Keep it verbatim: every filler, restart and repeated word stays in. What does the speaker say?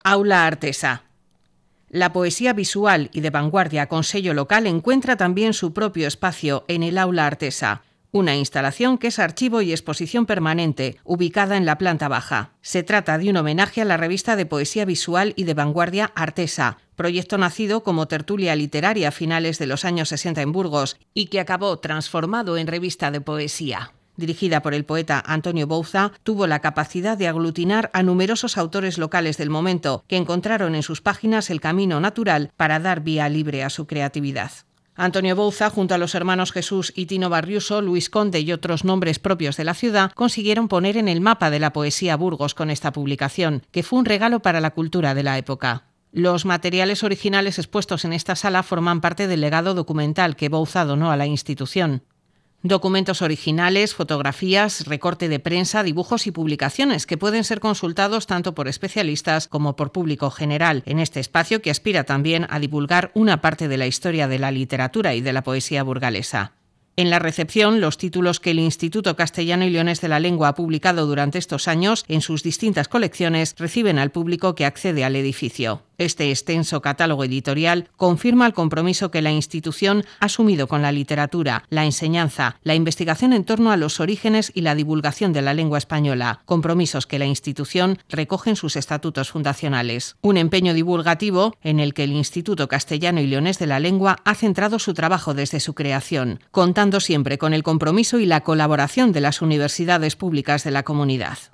Aula Artesa. La poesía visual y de vanguardia con sello local encuentra también su propio espacio en el Aula Artesa, una instalación que es archivo y exposición permanente, ubicada en la planta baja. Se trata de un homenaje a la revista de poesía visual y de vanguardia Artesa, proyecto nacido como tertulia literaria a finales de los años sesenta en Burgos y que acabó transformado en revista de poesía. Dirigida por el poeta Antonio Bouza, tuvo la capacidad de aglutinar a numerosos autores locales del momento que encontraron en sus páginas el camino natural para dar vía libre a su creatividad. Antonio Bouza, junto a los hermanos Jesús y Tino Barriuso, Luis Conde y otros nombres propios de la ciudad, consiguieron poner en el mapa de la poesía Burgos con esta publicación, que fue un regalo para la cultura de la época. Los materiales originales expuestos en esta sala forman parte del legado documental que Bouza donó a la institución. Documentos originales, fotografías, recorte de prensa, dibujos y publicaciones que pueden ser consultados tanto por especialistas como por público general en este espacio que aspira también a divulgar una parte de la historia de la literatura y de la poesía burgalesa. En la recepción, los títulos que el Instituto Castellano y Leonés de la Lengua ha publicado durante estos años en sus distintas colecciones reciben al público que accede al edificio. Este extenso catálogo editorial confirma el compromiso que la institución ha asumido con la literatura, la enseñanza, la investigación en torno a los orígenes y la divulgación de la lengua española, compromisos que la institución recoge en sus estatutos fundacionales. Un empeño divulgativo en el que el Instituto Castellano y Leonés de la Lengua ha centrado su trabajo desde su creación, contando siempre con el compromiso y la colaboración de las universidades públicas de la comunidad.